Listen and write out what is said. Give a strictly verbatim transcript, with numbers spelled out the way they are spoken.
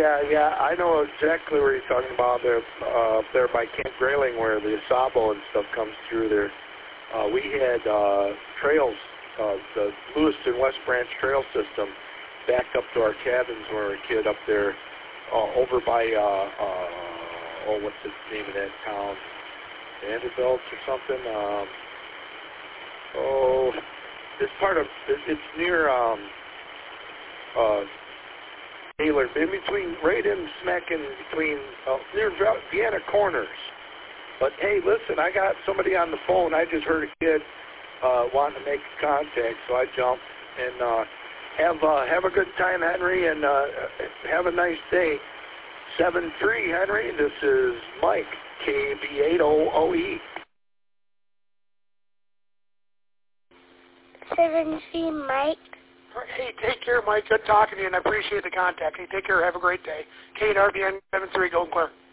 yeah, yeah. I know exactly where you're talking about. There, uh, up there by Camp Grayling, where the Sabo and stuff comes through there. Uh, we had uh, trails, uh, the Lewiston West Branch Trail System, backed up to our cabins when we were a kid up there, uh, over by, uh, uh, oh, what's the name of that town? Vanderbilt or something? Um, oh, it's part of, it's near um, uh, Taylor, in between, right in smack in between, uh, near Vienna Corners. But hey, listen, I got somebody on the phone. I just heard a kid uh, wanting to make contact, so I jumped. And uh, have uh, have a good time, Henry, and uh, have a nice day. seven three, Henry. This is Mike, K B eight O O E. seven three, Mike. Hey, take care, Mike. Good talking to you, and I appreciate the contact. Hey, take care. Have a great day. Kate, R B N seven three, Golden Clear.